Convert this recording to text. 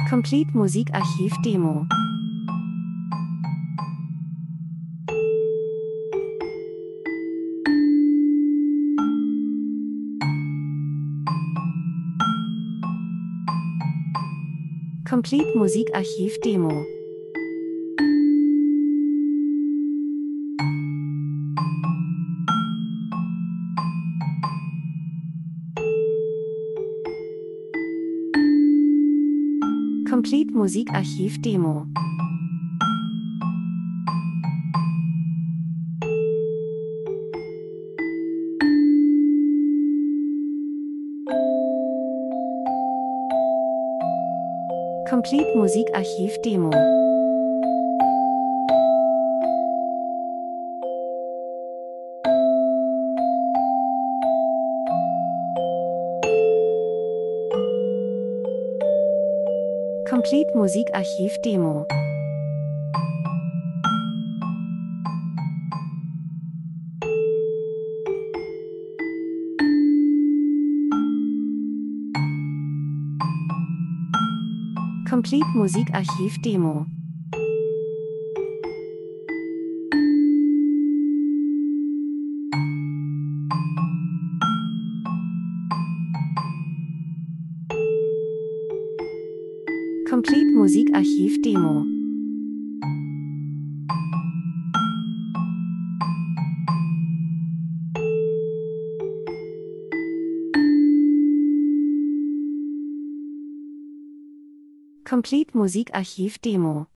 Complete Musikarchiv Demo. Complete Musikarchiv Demo. Complete Musikarchiv Demo. Complete Musikarchiv Demo. Complete Musikarchiv Demo. Complete Musikarchiv Demo. Complete Musikarchiv Demo. Complete Musikarchiv Demo.